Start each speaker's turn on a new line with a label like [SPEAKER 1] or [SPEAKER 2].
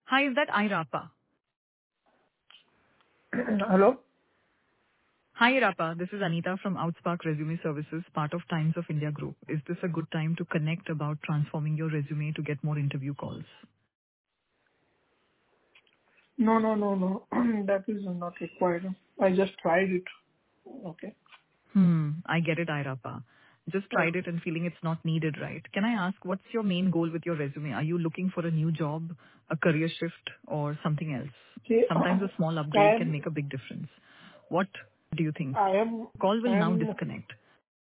[SPEAKER 1] Hi, is that Irapa?
[SPEAKER 2] Hello?
[SPEAKER 1] Hi, Irapa. This is Anita from Outspark Resume Services, part of Times of India Group. Is this a good time to connect about transforming your resume to get more interview calls?
[SPEAKER 2] No. That is not required. I just tried it. Okay.
[SPEAKER 1] I get it, Irapa. Just tried
[SPEAKER 2] Okay.
[SPEAKER 1] it and feeling it's not needed, right? Can I ask, what's your main goal with your resume? Are you looking for a new job, a career shift, or something else?
[SPEAKER 2] See,
[SPEAKER 1] Sometimes a small
[SPEAKER 2] I
[SPEAKER 1] upgrade can
[SPEAKER 2] am,
[SPEAKER 1] make a big difference. What do you think?
[SPEAKER 2] I am,
[SPEAKER 1] Call
[SPEAKER 2] I
[SPEAKER 1] will now
[SPEAKER 2] am,
[SPEAKER 1] disconnect.